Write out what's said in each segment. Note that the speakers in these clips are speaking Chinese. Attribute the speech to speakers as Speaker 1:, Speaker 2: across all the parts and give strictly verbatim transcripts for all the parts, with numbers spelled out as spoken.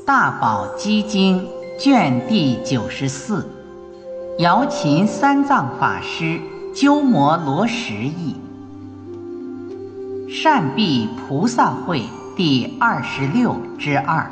Speaker 1: 大宝积经卷第九十四，瑶琴三藏法师鸠摩罗什译。善毕菩萨会第二十六之二。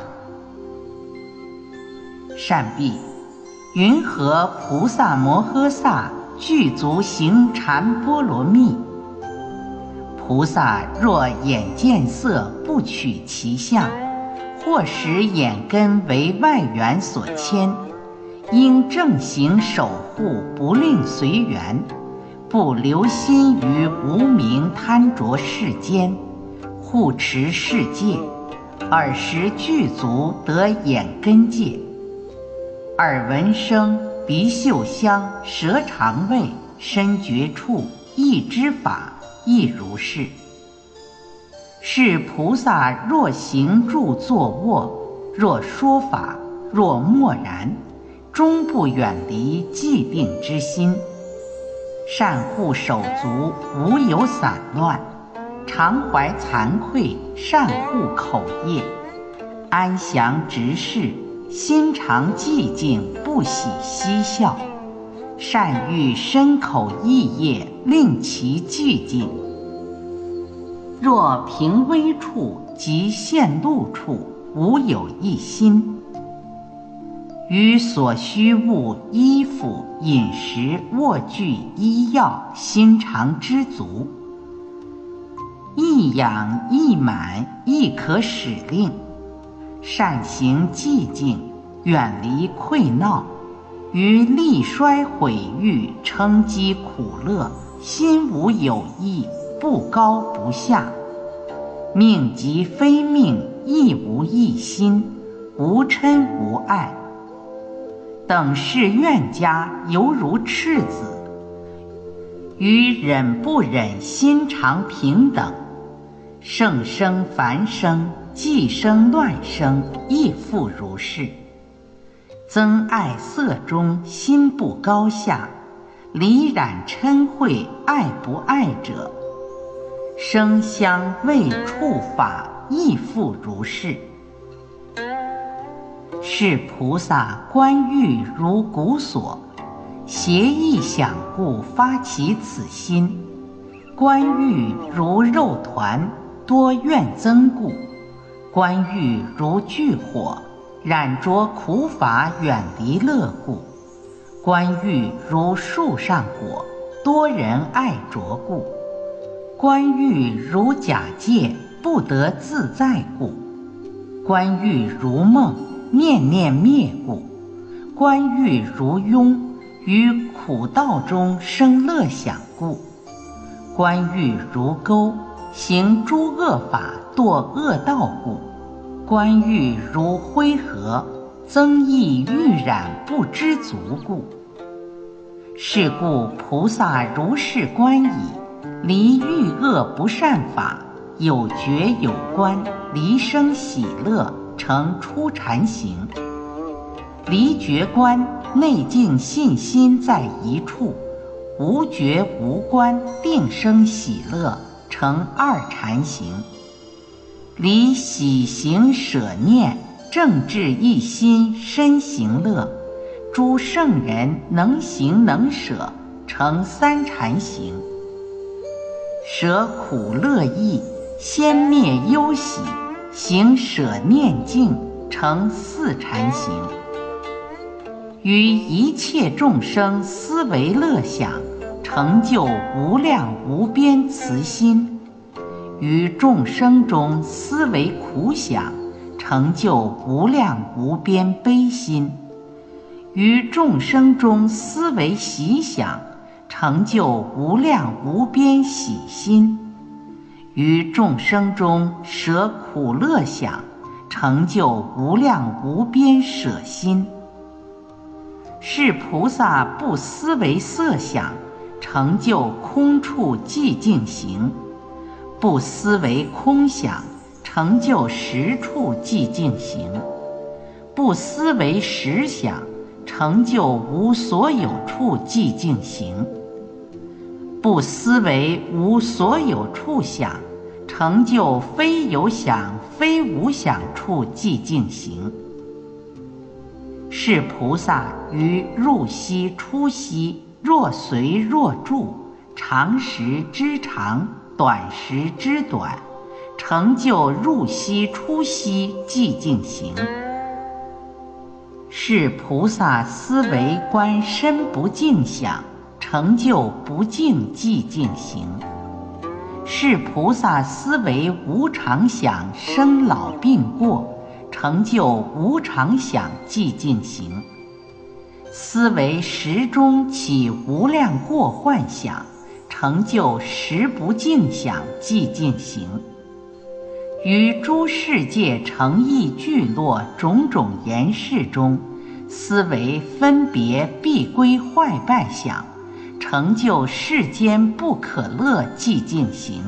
Speaker 1: 善毕，云何菩萨摩诃萨具足行禅波罗蜜？菩萨若眼见色不取其相，或使眼根为外缘所牵，应正行守护，不令随缘，不留心于无明贪着世间，护持世界，耳识具足得眼根界。耳闻声，鼻嗅香，舌尝味，身觉处，意知法，亦如是。是菩萨若行住坐卧，若说法，若默然，终不远离寂定之心。善护手足，无有散乱，常怀惭愧，善护口业，安详直视，心常寂静，不喜嬉笑，善欲身口意业，令其俱净。若平微处及现露处，无有一心。于所需物衣服饮食卧具医药，心常知足。一养一满，亦可使令。善行寂静，远离溃闹。于力衰毁誉，称讥苦乐，心无有意，不高不下。命即非命，亦无一心，无嗔无爱。等是怨家，犹如赤子。于忍不忍，心常平等。圣生凡生，既生乱生，亦复如是。憎爱色中，心不高下，离染嗔恚，爱不爱者。声香味触法，亦复如是。是菩萨观欲如鼓锁，邪意想故发起此心。观欲如肉团，多怨憎故。观欲如炬火，染着苦法，远离乐故。观欲如树上果，多人爱着故。观欲如假借，不得自在故。观欲如梦，念念灭故。观欲如庸，于苦道中生乐想故。观欲如钩，行诸恶法，堕恶道故。观欲如灰河，增益欲染，不知足故。是故菩萨如是观已，离欲恶不善法，有觉有观，离生喜乐，成初禅行。离觉观，内静信心在一处，无觉无观，定生喜乐，成二禅行。离喜行舍念，正治一心，身行乐。诸圣人能行能舍，成三禅行。舍苦乐意，先灭忧喜，行舍念净，成四禅行。于一切众生思维乐想，成就无量无边慈心。于众生中思维苦想，成就无量无边悲心。于众生中思维喜想，成就无量无边喜心。于众生中舍苦乐想，成就无量无边舍心。是菩萨不思维色想，成就空处寂静行。不思维空想，成就实处寂静行。不思维实想，成就无所有处寂静行。不思维无所有处想，成就非有想非无想处寂静行。 是菩萨于入息出息，若随若住，长时之长，短时之短，成就入息出息寂静行。是菩萨思维观身不净想，成就不净寂静行。是菩萨思维无常想生老病过，成就无常想寂静行。思维时中起无量过患想，成就时不净想寂静行。于诸世界成异聚落种种言事中，思维分别必归坏败想，成就世间不可乐寂静行。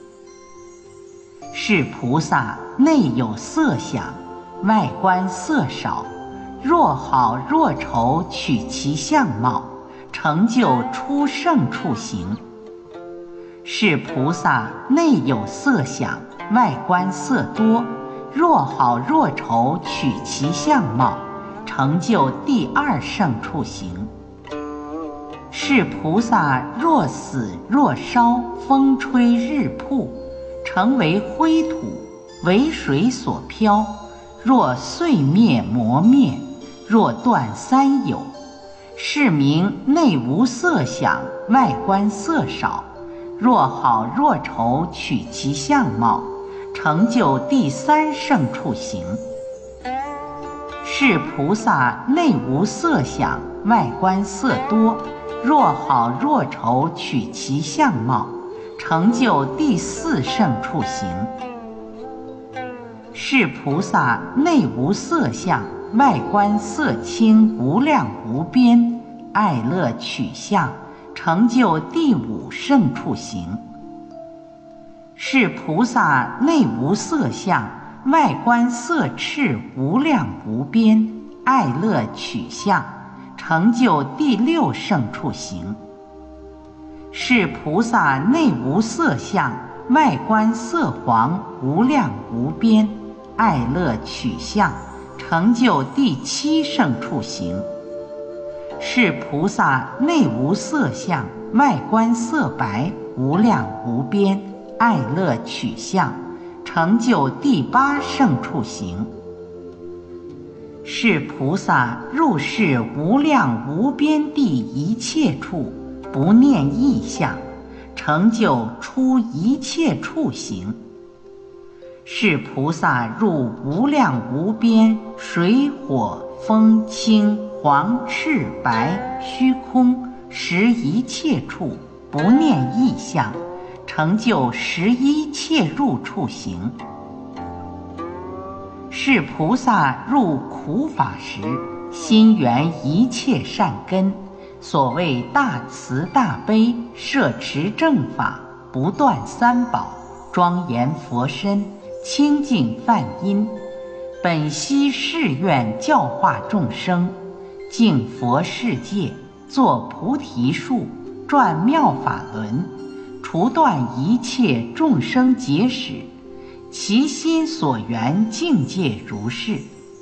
Speaker 1: 是菩萨内有色想，外观色少，若好若丑取其相貌，成就出胜处行。是菩萨内有色想，外观色多，若好若丑取其相貌，成就第二胜处行。是菩萨若死若烧，风吹日曝，成为灰土，为水所漂，若碎灭磨灭，若断三有，是名内无色想，外观色少，若好若丑取其相貌，成就第三胜处行。是菩萨内无色想，外观色多，若好若丑取其相貌，成就第四胜处行。是菩萨内无色相，外观色清无量无边，爱乐取相，成就第五胜处行。是菩萨内无色相，外观色赤无量无边，爱乐取相，成就第六胜处行。是菩萨内无色相，外观色黄无量无边，爱乐取相，成就第七胜处行。是菩萨内无色相，外观色白无量无边，爱乐取相，成就第八胜处行。是菩萨入世无量无边地一切处，不念异相，成就出一切处行。是菩萨入无量无边水火风青黄赤白虚空识一切处，不念异相，成就十一切入处行。是菩萨入苦法时，心缘一切善根，所谓大慈大悲，摄持正法，不断三宝，庄严佛身，清净梵音，本悉誓愿教化众生，净佛世界，作菩提树，转妙法轮，除断一切众生结使，其心所缘境界如是。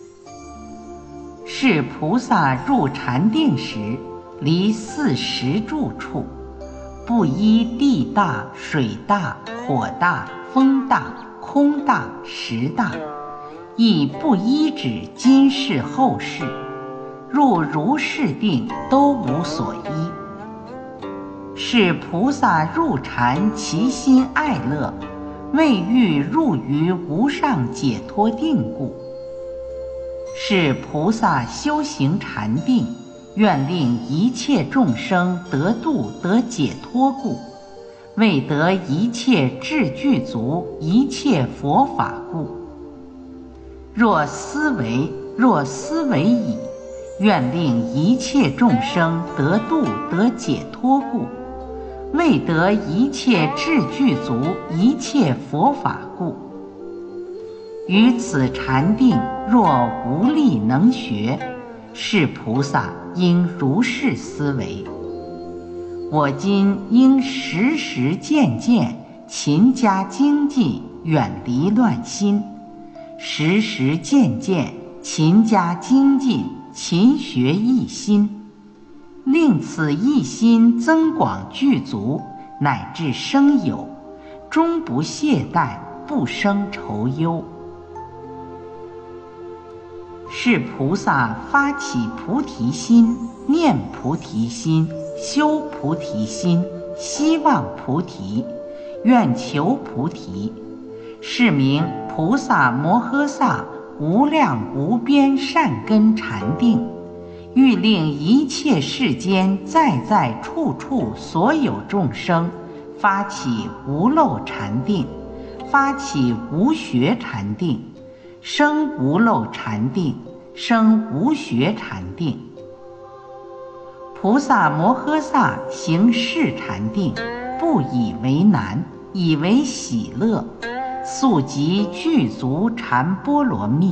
Speaker 1: 是菩萨入禅定时，离四时住处，不依地大水大火大风大空大时大，亦不依止今世后世，入如是定都无所依。是菩萨入禅其心爱乐，未欲入于无上解脱定故。是菩萨修行禅定，愿令一切众生得度得解脱故，为得一切智具足一切佛法故。若思维若思维已，愿令一切众生得度得解脱故，为得一切智具足一切佛法故。于此禅定若无力能学，是菩萨应如是思维：我今应时时渐渐勤加精进，远离乱心，时时渐渐勤加精进，勤学一心，令此一心增广具足，乃至生有，终不懈怠，不生愁忧。是菩萨发起菩提心，念菩提心，修菩提心，希望菩提，愿求菩提，是名菩萨摩诃萨无量无边善根禅定，欲令一切世间在在处处所有众生发起无漏禅定，发起无学禅定，生无漏禅定，生无学禅定。菩萨摩诃萨行是禅定，不以为难，以为喜乐，速即具足禅波罗蜜。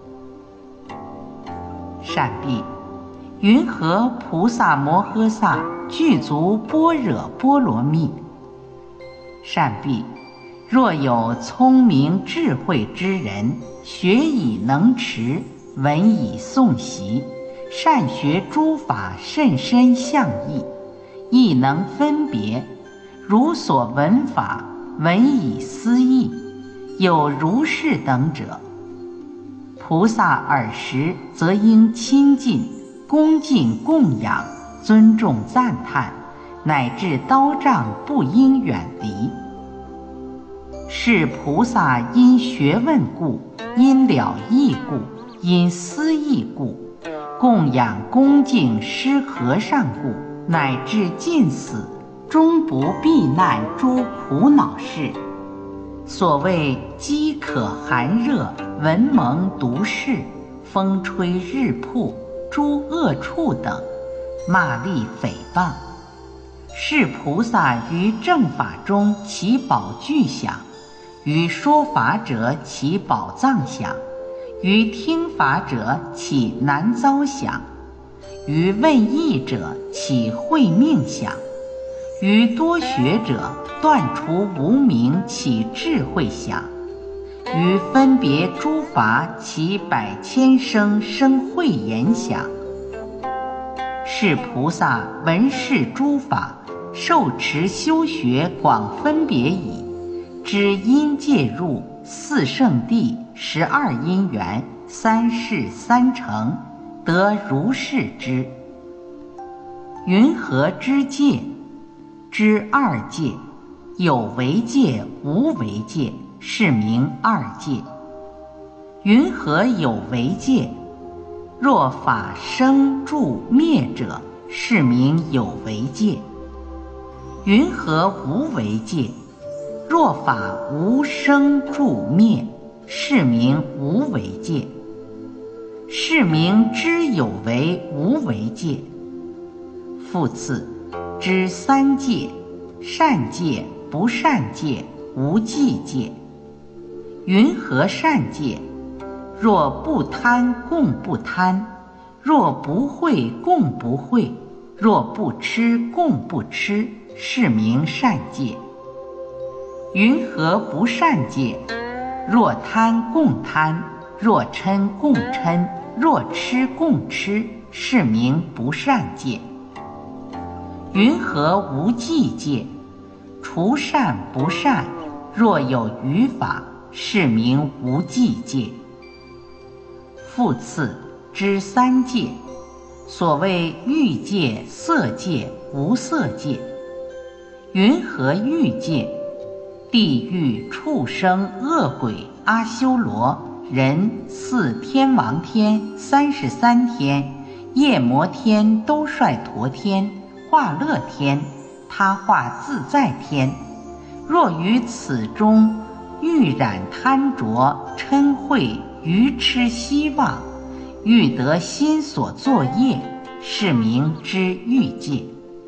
Speaker 1: 善毕，云何菩萨摩诃萨具足般若波罗蜜？善毕，若有聪明智慧之人，学以能持，闻以诵习，善学诸法甚深相异，亦能分别，如所闻法，闻以思义，有如是等者，菩萨尔时则应亲近、恭敬供养、尊重赞叹，乃至刀杖不应远离。是菩萨因学问故，因了义故，因思义故，供养恭敬施和尚故，乃至尽死，终不避难诸苦恼事。所谓饥渴寒热、蚊蒙毒视、风吹日曝、诸恶处等，骂詈诽谤，是菩萨于正法中起宝具想，于说法者起宝藏想，于听法者起难遭想，于问义者起慧命想，于多学者断除无明起智慧想，于分别诸法起百千生生慧眼想。是菩萨闻是诸法，受持修学广分别已，知因界入四圣谛、十二因缘、三世三乘，得如是知。云何知界？知二界，有为界、无为界，是名二界。云何有为界？若法生住灭者，是名有为界。云何无为界？若法无生住灭，是名无为界。是名知有为无为界。复次，知三界：善界、不善界、无记界。云何善界？若不贪共不贪，若不会共不会，若不吃共不吃，是名善界。云何不善界？若贪共贪，若嗔共嗔，若痴共痴，是名不善界。云何无记界？除善不善，若有余法，是名无记界。复次，知三界，所谓欲界、色界、无色界。云何欲界？地狱、畜生、恶鬼、阿修罗、人、四天王天、三十三天、夜摩天、兜率陀天、化乐天、他化自在天，若于此中欲染贪着、嗔恚、愚痴希望，欲得心所作业，是名知欲界。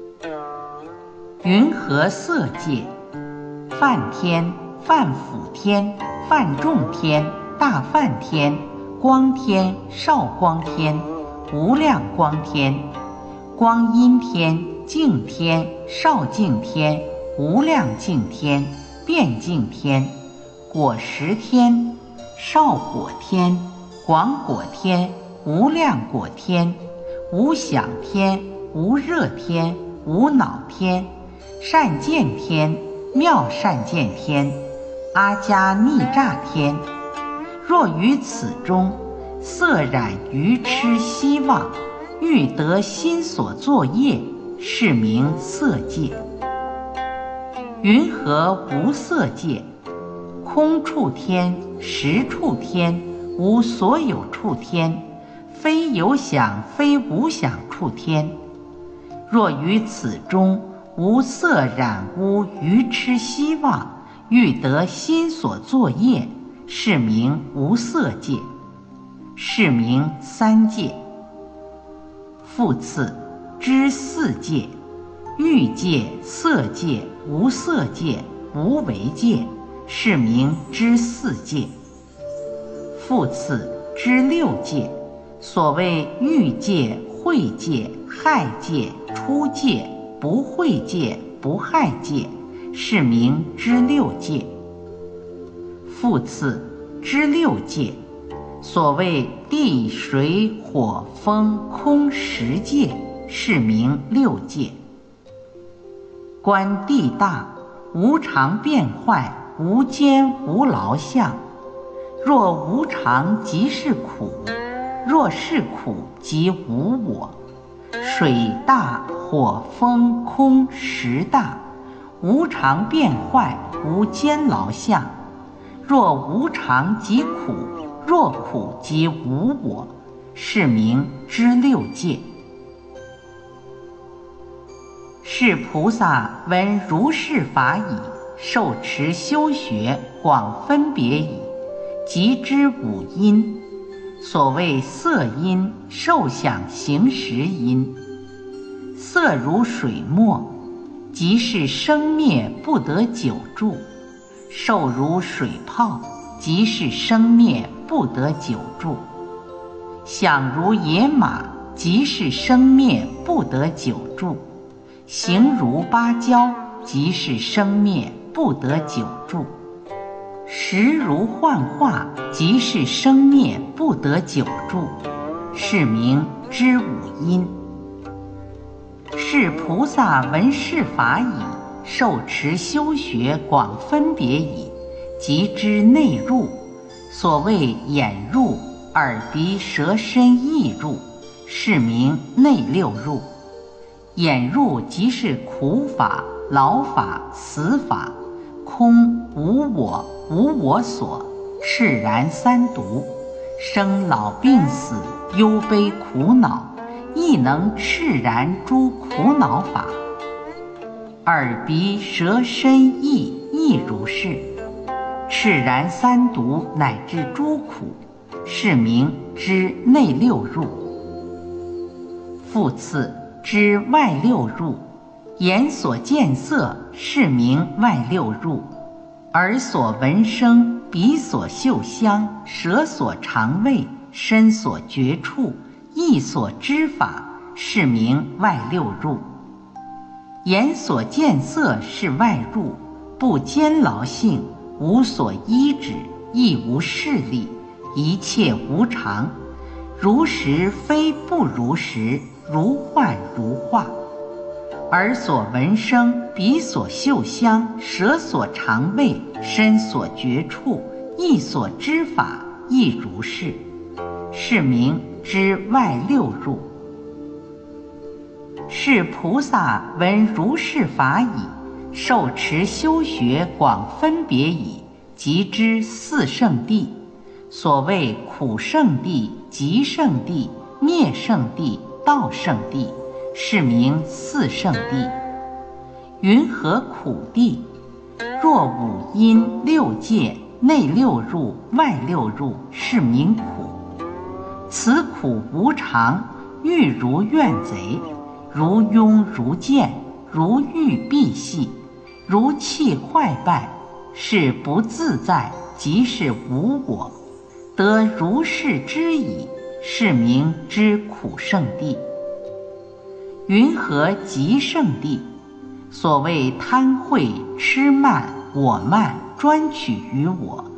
Speaker 1: 云何色界？梵天、梵辅天、梵众天、大梵天、光天、少光天、无量光天、光阴天、净天、少净天、无量净天、变净天、果实天、少果天、 广果天、无量果天、无想天、无热天、无恼天、善见天、妙善见天、阿迦逆诈天。若于此中色染愚痴希望，欲得心所作业，是名色界。云何无色界？空处天、实处天、无所有处天，非有想非无想处天。若于此中无色染污愚痴希望，欲得心所作业，是名无色界，是名三界。复次，知四界：欲界、色界、无色界、无为界，是名知四界。复次，知六界：所谓欲界、慧界、害界、出界、不慧界、不害界，是名知六界。复次，知六界：所谓地、水、火、风、空十界，是名六界。观地大，无常变坏，无间无劳相。若无常，即是苦；若是苦，即无我。水大，火风空十大，无常变坏，无间劳相。若无常即苦，若苦即无我，是名知六界。是菩萨闻如是法已，受持修学，广分别已，即知五因。所谓色因、受想行识因。色如水墨，即是生灭不得久住；受如水泡，即是生灭不得久住；想如野马，即是生灭不得久住；形如芭蕉，即是生灭不得久住；识如幻化，即是生灭不得久住，是名知五因。是菩萨闻是法已，受持修学，广分别已，即知内入。所谓眼入、耳鼻舌身意入，是名内六入。眼入即是苦法、劳法、死法，空无我、无我所，炽然三毒，生老病死、忧悲苦恼，亦能炽然诸苦恼法。耳鼻舌身意亦如是，炽然三毒乃至诸苦，是名知内六入。复次，知外六入：眼所见色，是名外六入；耳所闻声，鼻所嗅香，舌所尝味，身所觉触，意所知法，是名外六入。眼所见色是外入，不坚牢性，无所依止，亦无势力，一切无常，如实非不如实，如幻如化。耳所闻声，鼻所嗅香，舌所尝味，身所觉触，意所知法，亦如是，是名知外六入。是菩萨闻如是法已，受持修学，广分别已，即知四圣谛。所谓苦圣谛、集圣谛、灭圣谛、道圣谛，是名四圣谛。云何苦谛？若五阴六界、内六入、外六入，是名苦。此苦无常，欲如怨贼，如庸如见，如欲闭系，如气坏败，是不自在，即是无我。得如是知已，是名知苦圣谛。云何极圣谛？所谓贪恚、痴慢、我慢，专取于我，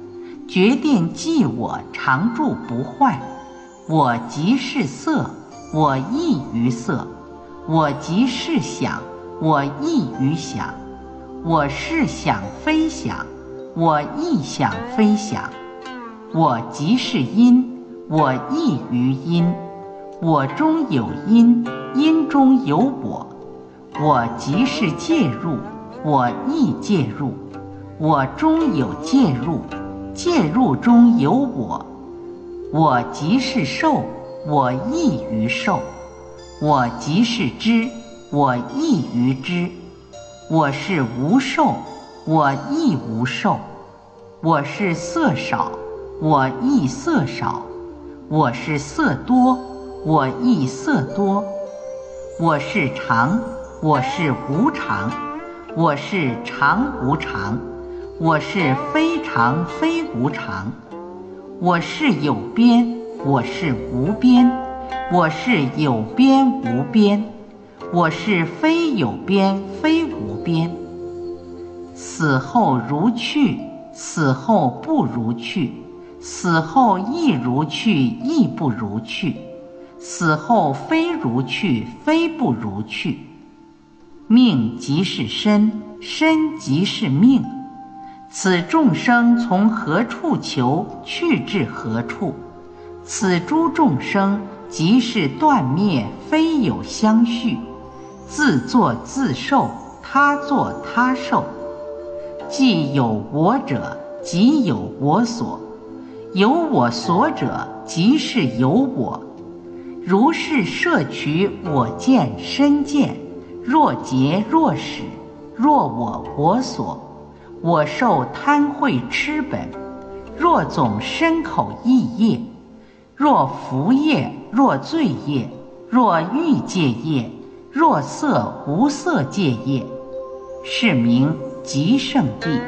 Speaker 1: 决定即我常住不坏。我即是色，我亦于色。我即是想，我亦于想。我是想非想，我亦想非想。我即是因，我亦于因。我中有因，因中有我。我即是介入，我亦介入。我中有介入，介入中有我。我即是受，我亦于受。我即是知，我亦于知。我是无受，我亦无受。我是色少，我亦色少。我是色多，我亦色多。我是常，我是无常。我是常无常，我是非常非无常。我是有边，我是无边。我是有边无边，我是非有边非无边。死后如去，死后不如去。死后亦如去，亦不如去。死后非如去，非不如去。命即是身，身即是命。此众生从何处求，去至何处。此诸众生即是断灭，非有相续。自作自受，他作他受。既有我者，即有我所。有我所者，即是有我。如是摄取我见身见，若结若始，若我我所。我受贪恚痴本，若总身口意业。若福业，若罪业，若欲界业，若色无色界业，是名极胜地。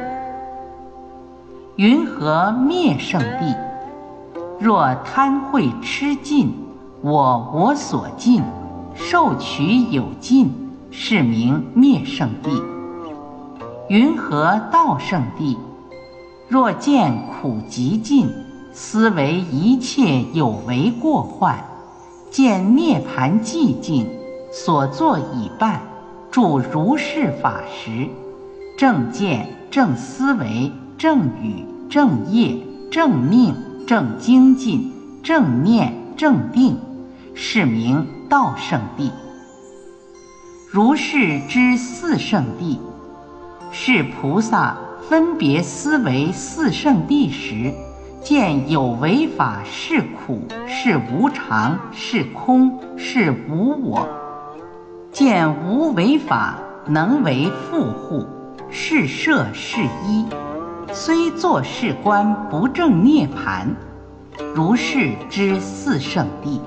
Speaker 1: 云何灭胜地？若贪恚痴尽，我我所尽，受取有尽，是名灭胜地。云何道胜地？若见苦极尽，思维一切有为过患，见涅盘寂静，所作已办，著如是法时，正见正思维正语正业正命正精进正念正定，是名道胜地。如是之四胜地，是菩萨分别思维四胜地时，见有为法是苦，是无常，是空，是无我。见无为法能为复护，是摄是依，虽作是观不正涅盘。如是之四胜地。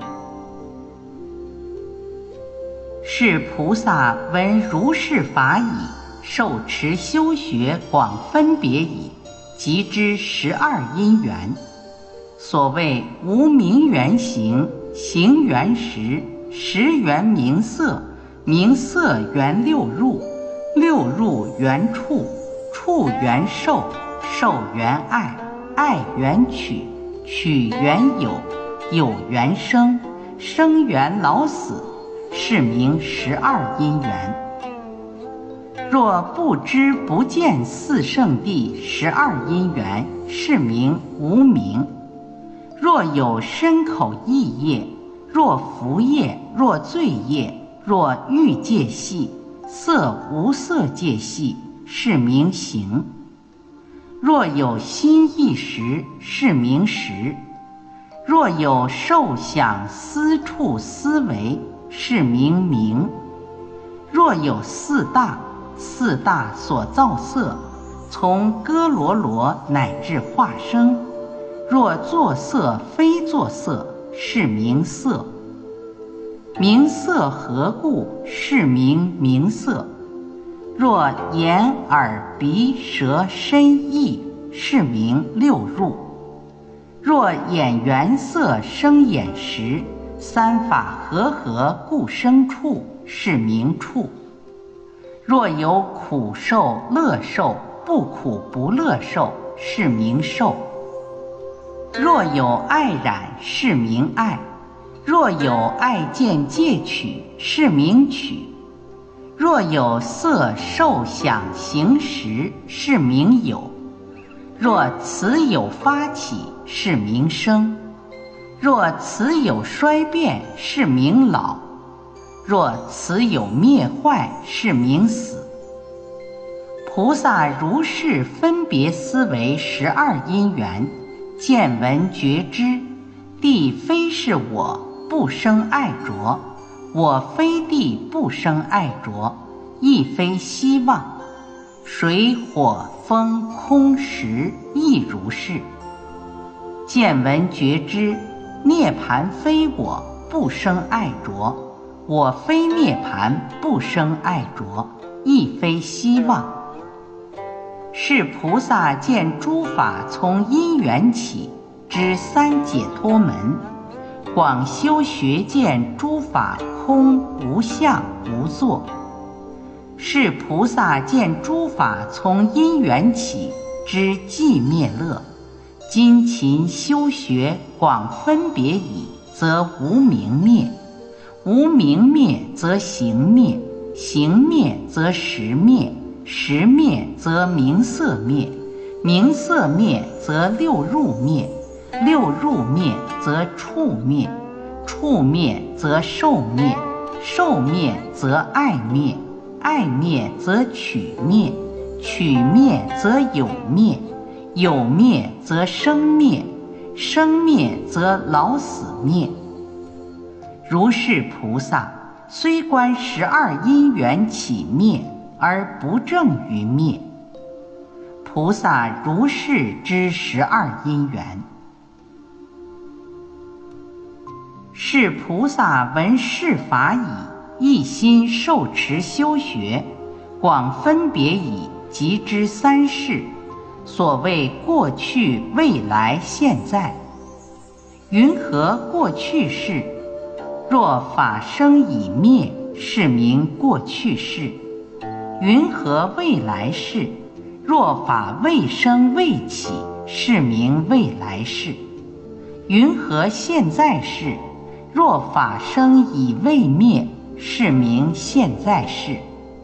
Speaker 1: 是菩萨闻如是法已，受持修学广分别已，即知十二因缘。所谓无明缘行，行缘识，识缘名色，名色缘六入，六入缘触，触缘受，受缘爱，爱缘取，取缘有，有缘生，生缘老死，是名十二因缘。若不知不见四圣谛十二因缘，是名无明。若有身口意业，若福业，若罪业，若欲界系，色无色界系，是名行。若有心意识，是名识。若有受想思处思维，是名名。若有四大，四大所造色，从哥罗罗乃至化生，若作色非作色，是名色。名色何故？是名名色。若眼耳鼻舌身意，是名六入。若眼缘色生眼识，三法和合故生处，是名处。若有苦受乐受，不苦不乐受，是名受。 若有爱染，是名爱；若有爱见戒取，是名取；若有色受想行识，是名有；若此有发起，是名生；若此有衰变，是名老；若此有灭坏，是名死。菩萨如是分别思维十二因缘，见闻觉知，地非是我，不生爱着；我非地，不生爱着，亦非希望。水火风空识亦如是。见闻觉知，涅槃非我，不生爱着；我非涅槃，不生爱着，亦非希望。是菩萨见诸法从因缘起，知三解脱门，广修学见诸法空无相无作。是菩萨见诸法从因缘起，知寂灭乐。今勤修学广分别已，则无明灭；无明灭则行灭；行灭则识灭；识灭则名色灭；名色灭则六入灭；六入灭则触灭；触灭则受灭；受灭则爱灭；爱灭则取灭；取灭则有灭；有灭则生灭；生灭则老死灭。如是菩萨虽观十二因缘起灭，而不正于灭。菩萨如是知十二因缘。是菩萨闻是法已，一心受持修学，广分别已，即知三世。所谓过去、未来、现在。云何过去世？若法生已灭，是名过去世。云何未来世？若法未生未起，是名未来世。云何现在世？若法生已未灭，是名现在世。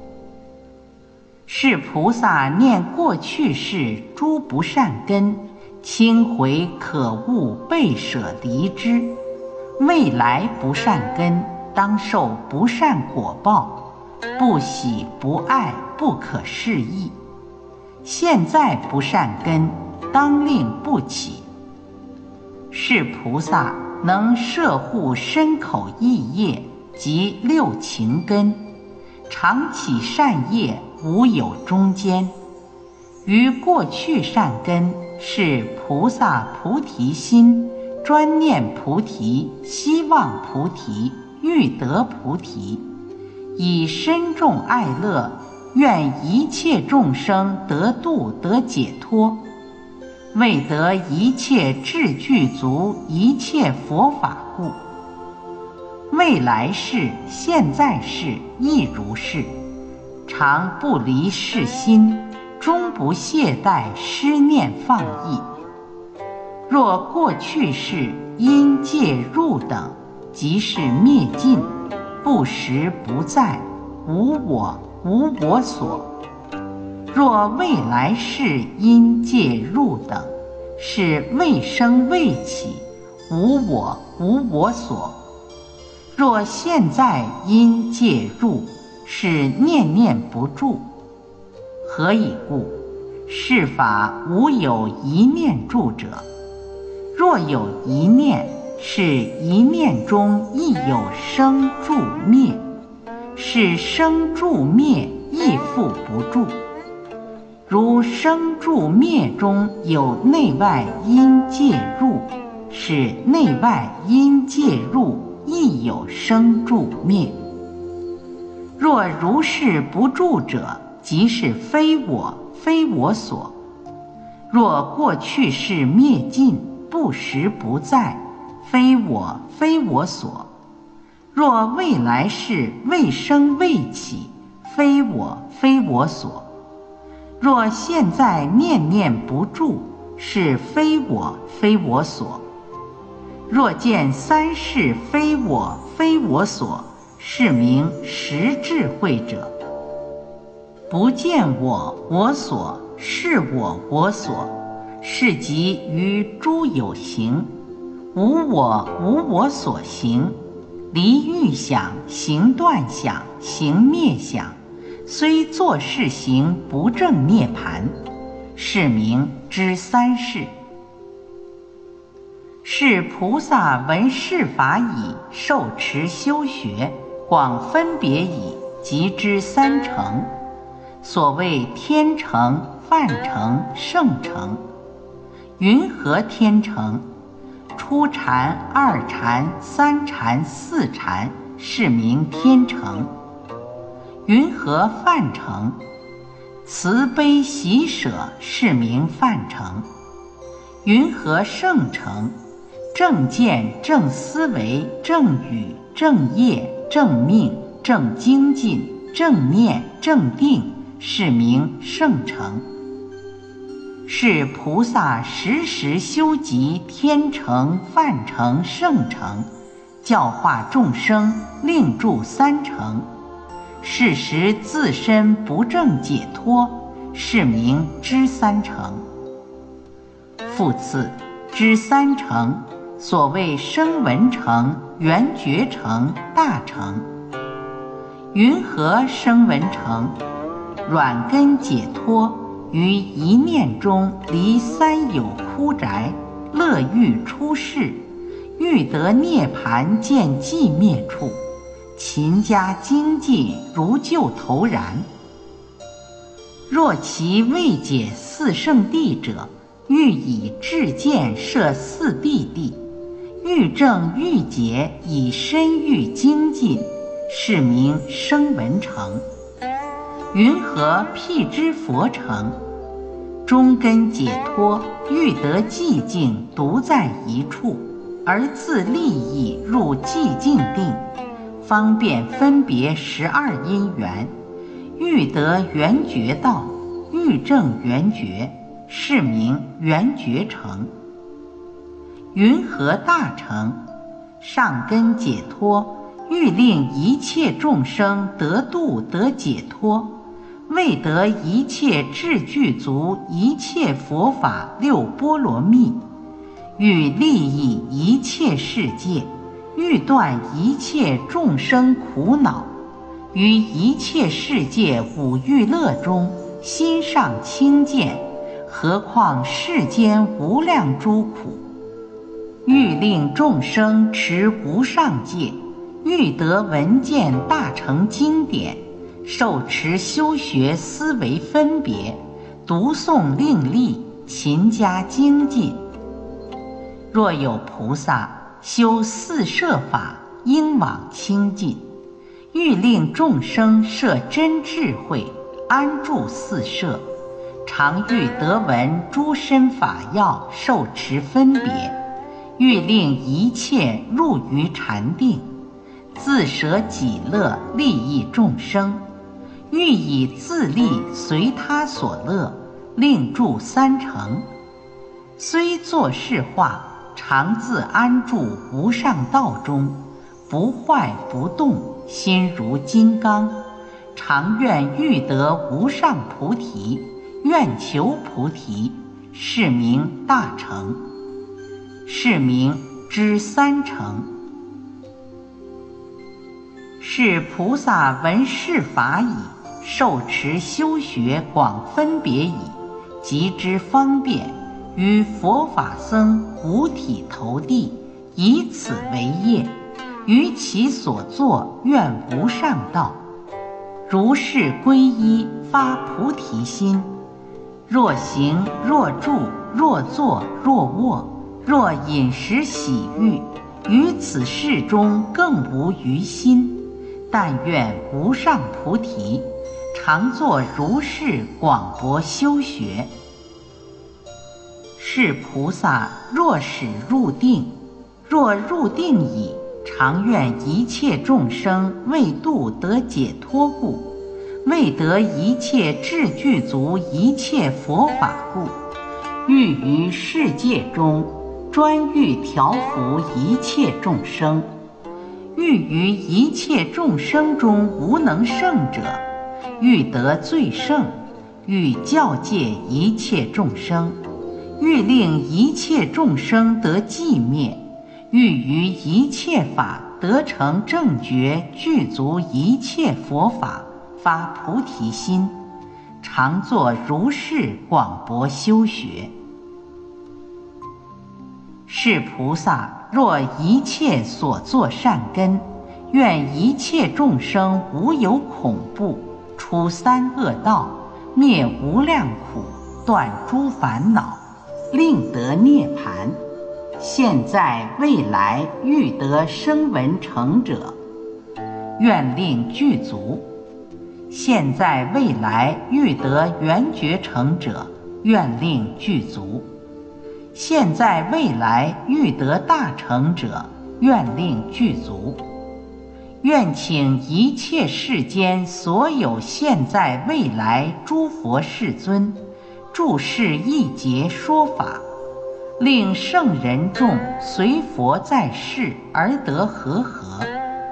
Speaker 1: 是菩萨念过去世诸不善根，轻回可恶备舍离之；未来不善根，当受不善果报，不喜不爱，不可思议。现在不善根，当令不起。是菩萨能摄护身口意业及六情根，常起善业，无有中间。于过去善根，是菩萨菩提心，专念菩提，希望菩提，欲得菩提，以深重爱乐，愿一切众生得度得解脱。为得一切智具足一切佛法故。未来世、现在世亦如是，常不离世心，终不懈怠施念放逸。若过去世因戒入等，即是灭尽，不实不在，无我无我所。若未来世因戒入等，是未生未起，无我无我所。若现在因戒入，是念念不住。何以故？是法无有一念住者。若有一念，是一念中亦有生住灭，是生住灭亦复不住。如生住灭中有内外因戒入，是内外因戒入亦有生住灭。若如是不住者，即是非我非我所。若过去世灭尽，不实不在，非我非我所。若未来世未生未起，非我非我所。若现在念念不住， 是非我非我所。若见三世非我非我所，是名实智慧者。不见我我所，是我我所，是即于诸有形，无我无我所行，离欲想，行断想，行灭想，虽作是行不正涅盘，是名知三世。是菩萨闻是法已，受持修学，广分别已，即知三乘。所谓天乘、梵乘、圣乘。云何天乘？初禅、二禅、三禅、四禅，是名天乘。云何梵乘？慈悲喜舍，是名梵乘。云何圣乘？正见、正思维、正语、正业、正命、正精进、正念、正定，是名圣乘。是菩萨时时修集天乘、梵乘、圣乘，教化众生，令住三乘，是时自身不正解脱，是名知三乘。复次，知三乘，所谓声闻乘、缘觉乘、大乘。云何声闻乘？软根解脱，于一念中离三有枯宅，乐欲出世，欲得涅盘见寂灭处，勤加精进，如救头然。若其未解四圣谛者，欲以智见摄四谛谛，欲证欲解，以身欲精进，是名声闻乘。云何辟支佛乘？中根解脱，欲得寂静，独在一处，而自利益入寂静定，方便分别十二因缘，欲得圆觉道，欲证圆觉，是名圆觉乘。云何大乘？上根解脱，欲令一切众生得度得解脱，未得一切智具足一切佛法六波罗蜜，欲利益一切世界，欲断一切众生苦恼，于一切世界五欲乐中心上清见，何况世间无量诸苦。欲令众生持无上戒，欲得闻见大乘经典，受持修学思维分别，读诵令历，勤加精进。若有菩萨修四摄法，应往清净，欲令众生摄真智慧，安住四摄，常欲得闻诸身法要，受持分别，欲令一切入于禅定，自舍己乐，利益众生，欲以自利随他所乐，令住三乘。虽作是化，常自安住无上道中，不坏不动，心如金刚，常愿欲得无上菩提，愿求菩提，是名大乘，是名知三乘。是菩萨闻是法已，受持修学广分别已，即知方便，于佛法僧五体投地，以此为业，于其所作愿无上道。如是皈依，发菩提心，若行若住若坐若卧，若饮食喜欲，于此事中更无余心，但愿无上菩提，常作如是广博修学。是菩萨若使入定，若入定已，常愿一切众生为度得解脱故，为得一切智具足一切佛法故， 欲于世界中专欲调伏一切众生，欲于一切众生中无能胜者，欲得最胜，欲教戒一切众生，欲令一切众生得寂灭，欲于一切法得成正觉，具足一切佛法，发菩提心，常作如是广博修学。是菩萨若一切所作善根，愿一切众生无有恐怖，出三恶道，灭无量苦，断诸烦恼，令得涅槃。现在未来欲得声闻乘者，愿令具足；现在未来欲得圆觉乘者，愿令具足；现在未来欲得大乘者，愿令具足。愿请一切世间所有现在未来诸佛世尊，住世一劫说法，令圣人众随佛在世而得和合。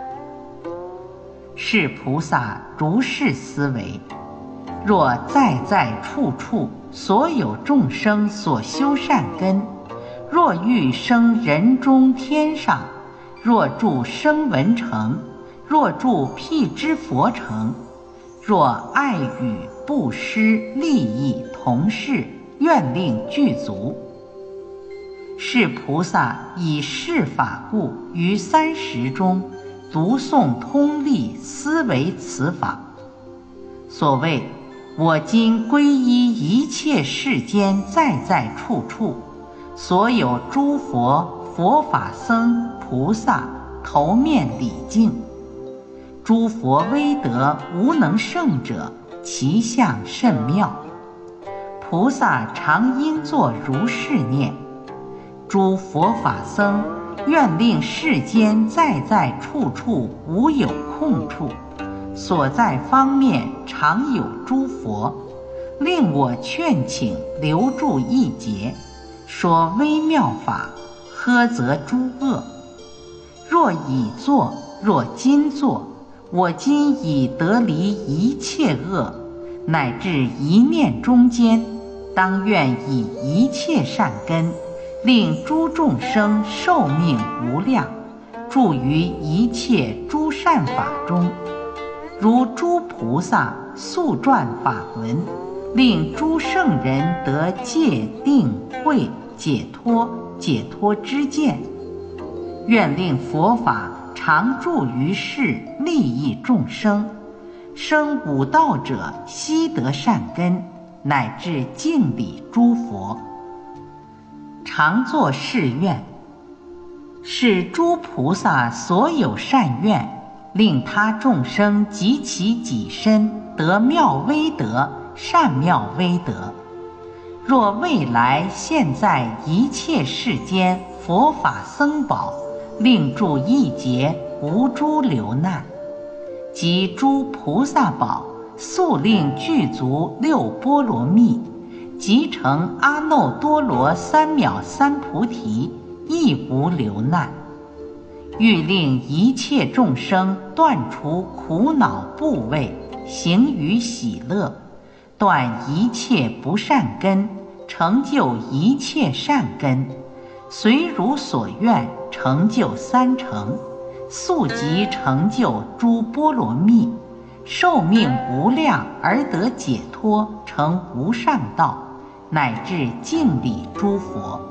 Speaker 1: 是菩萨如是思维：若在在处处所有众生所修善根，若欲生人中天上，若住声闻乘，若住辟支佛乘，若爱语布施利益同事，愿令具足。是菩萨以是法故，于三时中读诵通力，思维此法。所谓我今皈依一切世间在在处处，所有诸佛、佛法僧、菩萨头面礼敬。诸佛威德无能胜者，其相甚妙。菩萨常应作如是念：诸佛法僧愿令世间在在处处无有空处，所在方面常有诸佛，令我劝请留住一劫，说微妙法，呵责诸恶。若已作，若今作，我今已得离一切恶，乃至一念中间，当愿以一切善根，令诸众生寿命无量，住于一切诸善法中。如诸菩萨速传法文，令诸圣人得戒定慧解脱解脱之见。愿令佛法常住于世，利益众生。生五道者悉得善根，乃至敬礼诸佛。常作是愿：是诸菩萨所有善愿，令他众生及其己身得妙威德，善妙威德。若未来现在一切世间佛法僧宝，令住一劫，无诸流难。及诸菩萨宝，速令具足六波罗蜜，即成阿耨多罗三藐三菩提，亦无流难。欲令一切众生断除苦恼怖畏，行于喜乐，断一切不善根，成就一切善根，随如所愿，成就三成，速即成就诸波罗蜜，寿命无量而得解脱，成无上道，乃至敬礼诸佛。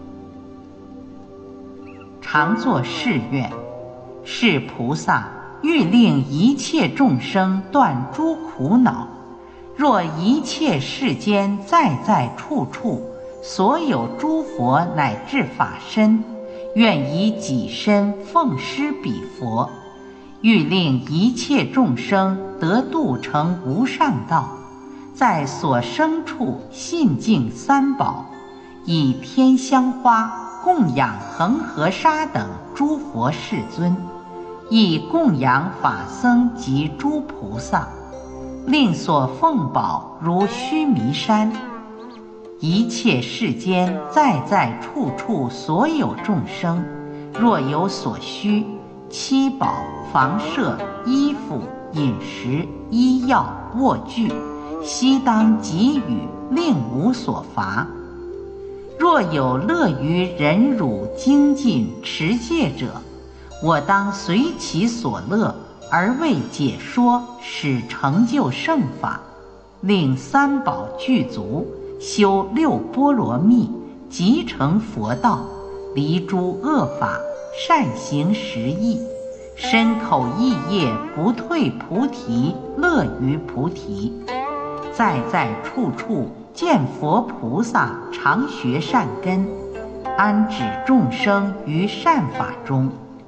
Speaker 1: 常作是愿：是菩萨欲令一切众生断诸苦恼，若一切世间在在处处所有诸佛乃至法身，愿以己身奉施彼佛，欲令一切众生得度成无上道，在所生处信敬三宝，以天香花供养恒河沙等诸佛世尊，亦供养法僧及诸菩萨，令所奉宝如须弥山。 一切世间在在处处所有众生，若有所需，七宝、房舍、衣服、饮食、医药、卧具，悉当给予，令无所乏。若有乐于忍辱精进持戒者，我当随其所乐，而为解说，使成就圣法，令三宝具足，修六波罗蜜，即成佛道，离诸恶法，善行十义，身口意业不退菩提，乐于菩提，在在处处见佛菩萨常学善根，安止众生于善法中。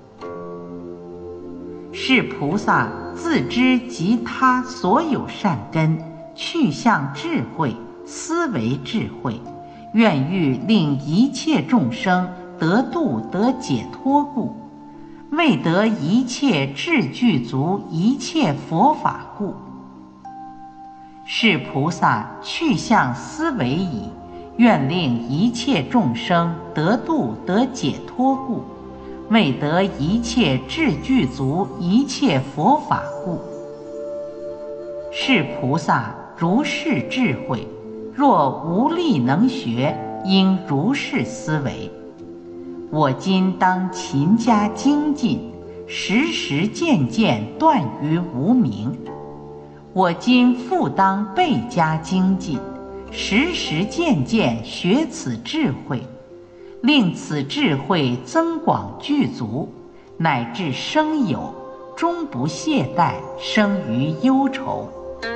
Speaker 1: 是菩萨自知及他所有善根，去向智慧，思维智慧，愿欲令一切众生得度得解脱故，为得一切智具足一切佛法故。是菩萨去向思维矣，愿令一切众生得度得解脱故，为得一切智具足一切佛法故。是菩萨如是智慧，若无力能学，应如是思维。我今当勤加精进，时时渐渐断于无明。我今复当倍加精进，时时渐渐学此智慧，令此智慧增广具足，乃至生有，终不懈怠，生于忧愁。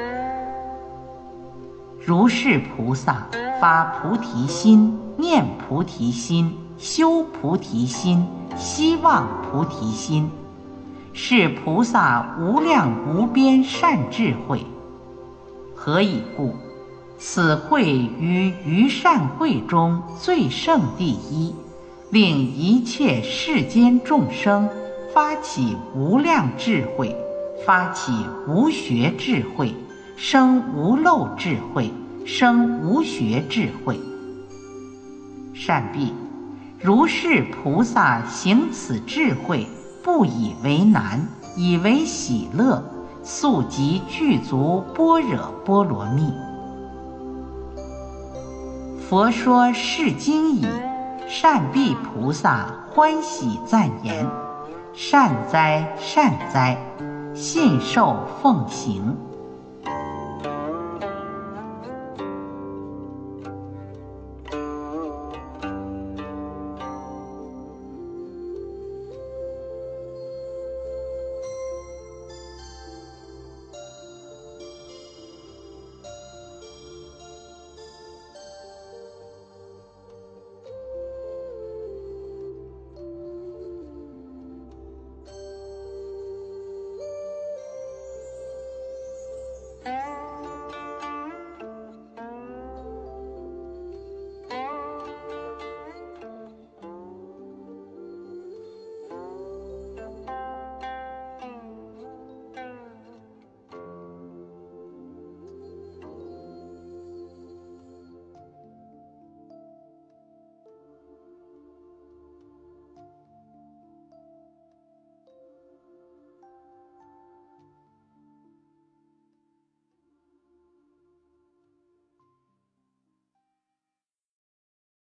Speaker 1: 如是菩萨发菩提心，念菩提心，修菩提心，希望菩提心，是菩萨无量无边善智慧。何以故？此慧于于善慧中最胜第一，令一切世间众生发起无量智慧，发起无学智慧，生无漏智慧，生无学智慧。善毕，如是菩萨行此智慧，不以为难，以为喜乐，速即具足般若波罗蜜。佛说是经已，善毕菩萨欢喜赞言：善哉善哉，信受奉行。